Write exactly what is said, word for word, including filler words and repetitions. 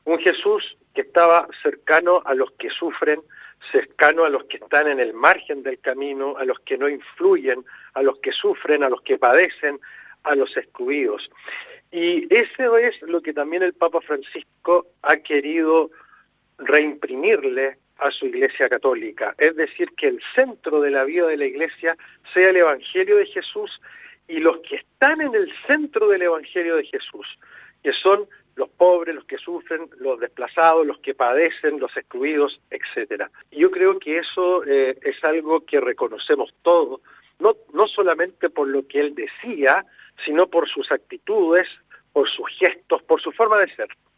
Un Jesús que estaba cercano a los que sufren, cercano a los que están en el margen del camino, a los que no influyen, a los que sufren, a los que padecen, a los excluidos. Y eso es lo que también el Papa Francisco ha querido reimprimirle a su Iglesia Católica, es decir, que el centro de la vida de la Iglesia sea el Evangelio de Jesús y los que están en el centro del Evangelio de Jesús, que son los pobres, los que sufren, los desplazados, los que padecen, los excluidos, etcétera. Yo creo que eso eh, es algo que reconocemos todos, no, no solamente por lo que él decía, sino por sus actitudes, por sus gestos, por su forma de ser.